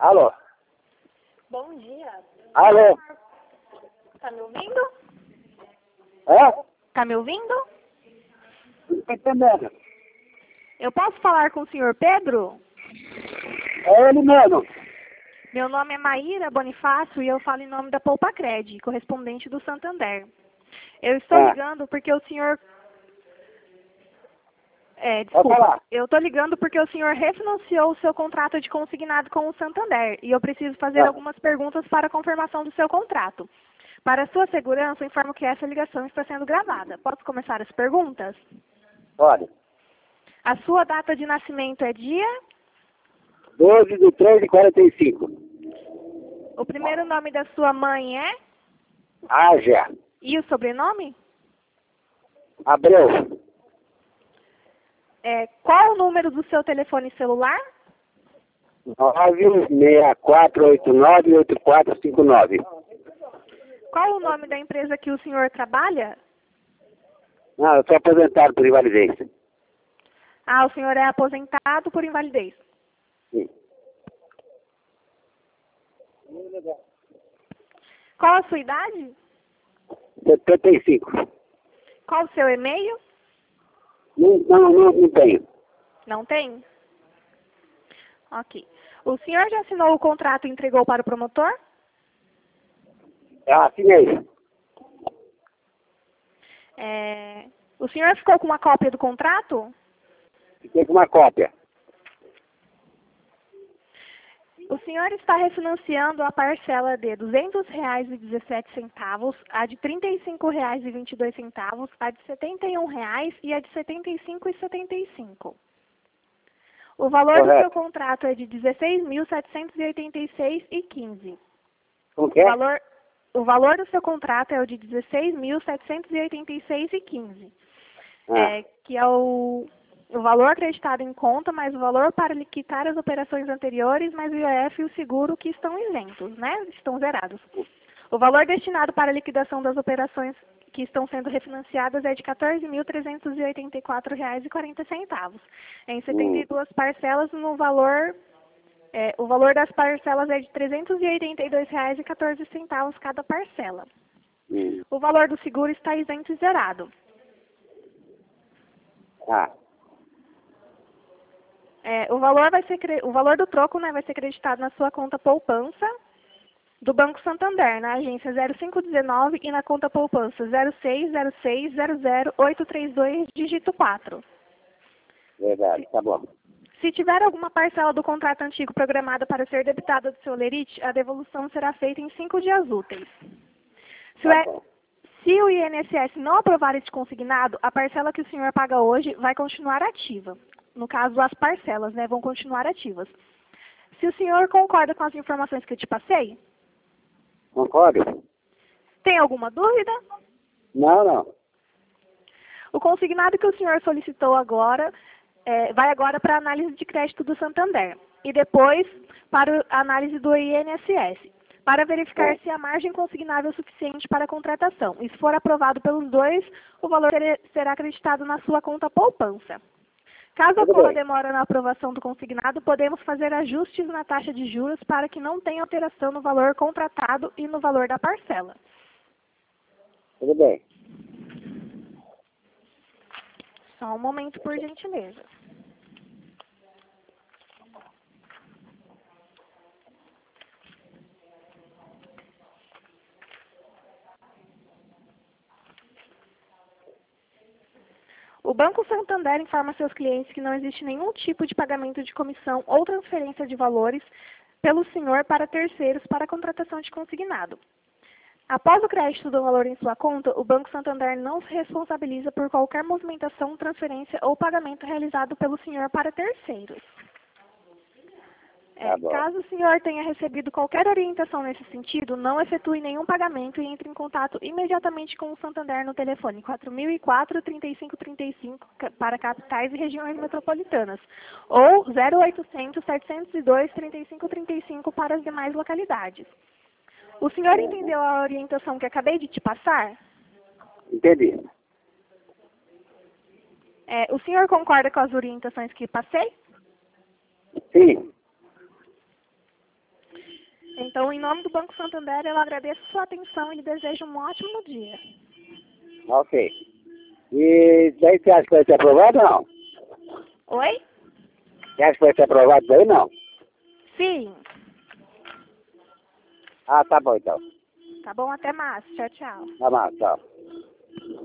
Alô? Bom dia. Alô? Tá me ouvindo? É? Tá me ouvindo? Não tô entendendo. Eu posso falar com o senhor Pedro? É ele mesmo. Meu nome é Maíra Bonifácio e eu falo em nome da Poupacred, correspondente do Santander. Eu estou ligando porque o senhor... Pode desculpa. falar. Eu estou ligando porque o senhor refinanciou o seu contrato de consignado com o Santander e eu preciso fazer algumas perguntas para a confirmação do seu contrato. Para sua segurança, eu informo que essa ligação está sendo gravada. Posso começar as perguntas? Pode. A sua data de nascimento é dia? 12/3/45. O primeiro nome da sua mãe é? Ágia. E o sobrenome? Abreu. Qual o número do seu telefone celular? 964898459. Qual o nome da empresa que o senhor trabalha? Não, eu sou aposentado por invalidez. Ah, o senhor é aposentado por invalidez. Sim. Qual a sua idade? 75. Qual o seu e-mail? Não tenho. Não tem? Ok. O senhor já assinou o contrato e entregou para o promotor? Eu assinei. O senhor ficou com uma cópia do contrato? Fiquei com uma cópia. O senhor está refinanciando a parcela de R$ 200,17, a de R$ 35,22, a de R$ 71,00 e a de R$ 75,75. O valor do seu contrato é de R$ 16.786,15. Como que é? O valor do seu contrato é o de R$ 16.786,15. Que é o valor acreditado em conta, mais o valor para liquidar as operações anteriores, mais o IOF e o seguro que estão isentos, né? Estão zerados. O valor destinado para a liquidação das operações que estão sendo refinanciadas é de R$ 14.384,40. Em 72 parcelas, o valor das parcelas é de R$ 382,14 cada parcela. O valor do seguro está isento e zerado. O valor do troco, né, vai ser acreditado na sua conta poupança do Banco Santander, na agência 0519 e na conta poupança 0606000832, dígito 4. Verdade, tá bom. Se tiver alguma parcela do contrato antigo programada para ser debitada do seu lerite, a devolução será feita em 5 dias úteis. Se o INSS não aprovar este consignado, a parcela que o senhor paga hoje vai continuar ativa. No caso, as parcelas, né, vão continuar ativas. Se o senhor concorda com as informações que eu te passei? Concordo? Tem alguma dúvida? Não. O consignado que o senhor solicitou agora vai agora para a análise de crédito do Santander e depois para a análise do INSS, para verificar se a margem consignável é suficiente para a contratação. E se for aprovado pelos dois, o valor será acreditado na sua conta poupança. Caso ocorra demora na aprovação do consignado, podemos fazer ajustes na taxa de juros para que não tenha alteração no valor contratado e no valor da parcela. Tudo bem. Só um momento, por gentileza. O Banco Santander informa seus clientes que não existe nenhum tipo de pagamento de comissão ou transferência de valores pelo senhor para terceiros para a contratação de consignado. Após o crédito do valor em sua conta, o Banco Santander não se responsabiliza por qualquer movimentação, transferência ou pagamento realizado pelo senhor para terceiros. Caso o senhor tenha recebido qualquer orientação nesse sentido, não efetue nenhum pagamento e entre em contato imediatamente com o Santander no telefone 4004-3535 para capitais e regiões metropolitanas ou 0800-702-3535 para as demais localidades. O senhor entendeu a orientação que acabei de te passar? Entendi. O senhor concorda com as orientações que passei? Sim. Então, em nome do Banco Santander, eu agradeço sua atenção e lhe desejo um ótimo dia. Ok. E daí você acha que vai ser aprovado ou não? Oi? Você acha que vai ser aprovado daí não? Sim. Ah, tá bom então. Tá bom? Até mais. Tchau, tchau. Tá bom, tchau.